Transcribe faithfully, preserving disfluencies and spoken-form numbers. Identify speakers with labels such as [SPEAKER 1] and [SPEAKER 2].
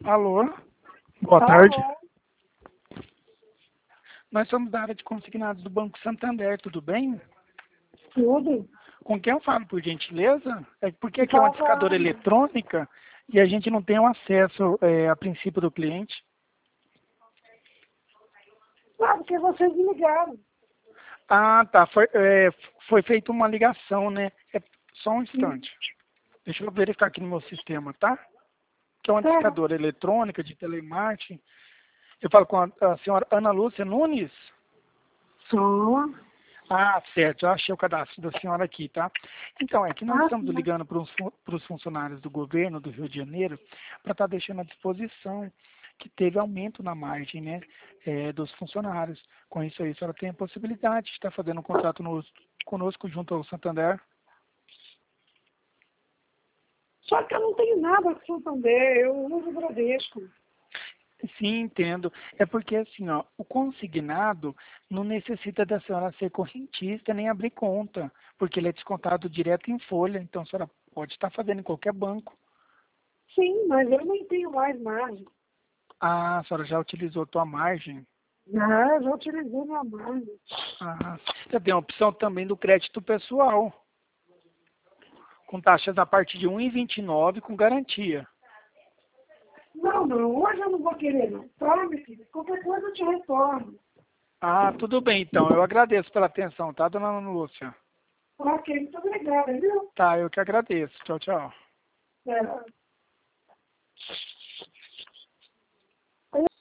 [SPEAKER 1] Alô? Boa tarde.
[SPEAKER 2] Alô?
[SPEAKER 1] Nós somos da área de consignados do Banco Santander, tudo bem?
[SPEAKER 2] Tudo?
[SPEAKER 1] Com quem eu falo, por gentileza? É porque aqui é uma
[SPEAKER 2] Fala,
[SPEAKER 1] discadora eletrônica e a gente não tem o acesso é, a princípio do cliente.
[SPEAKER 2] ah, porque vocês me ligaram.
[SPEAKER 1] Ah, tá. Foi, é, foi feita uma ligação, né? É, só um
[SPEAKER 2] Sim.
[SPEAKER 1] instante. Deixa eu verificar aqui no meu sistema, tá? Que é uma
[SPEAKER 2] Tá.
[SPEAKER 1] discadora eletrônica de telemarketing. Eu falo com a, a senhora Ana Lúcia Nunes?
[SPEAKER 2] Só.
[SPEAKER 1] Ah, certo, eu achei o cadastro da senhora aqui, tá? Então, é que nós
[SPEAKER 2] Ah,
[SPEAKER 1] estamos
[SPEAKER 2] sim.
[SPEAKER 1] ligando para os funcionários do governo do Rio de Janeiro para estar deixando à disposição que teve aumento na margem, né, é, dos funcionários. Com isso aí, a senhora tem a possibilidade de estar fazendo um contrato no- conosco junto ao Santander.
[SPEAKER 2] Só que eu não tenho nada com Santander, eu uso o Bradesco.
[SPEAKER 1] Sim, entendo. É porque, assim, ó, o consignado não necessita da senhora ser correntista nem abrir conta, porque ele é descontado direto em folha, então a senhora pode estar fazendo em qualquer banco.
[SPEAKER 2] Sim, mas eu nem tenho mais margem.
[SPEAKER 1] Ah, a senhora já utilizou a tua margem.
[SPEAKER 2] Ah, eu já utilizei minha margem.
[SPEAKER 1] Ah, você tem a opção também do crédito pessoal, com taxas a partir de um vírgula vinte e nove com garantia.
[SPEAKER 2] Não, não, hoje eu não vou querer, não. Tá, meu filho? Qualquer coisa eu te retorno.
[SPEAKER 1] Ah, tudo bem então. Eu agradeço pela atenção, tá, dona Ana Lúcia?
[SPEAKER 2] Ok, muito obrigada, viu?
[SPEAKER 1] Tá, eu que agradeço. Tchau, tchau.
[SPEAKER 2] É.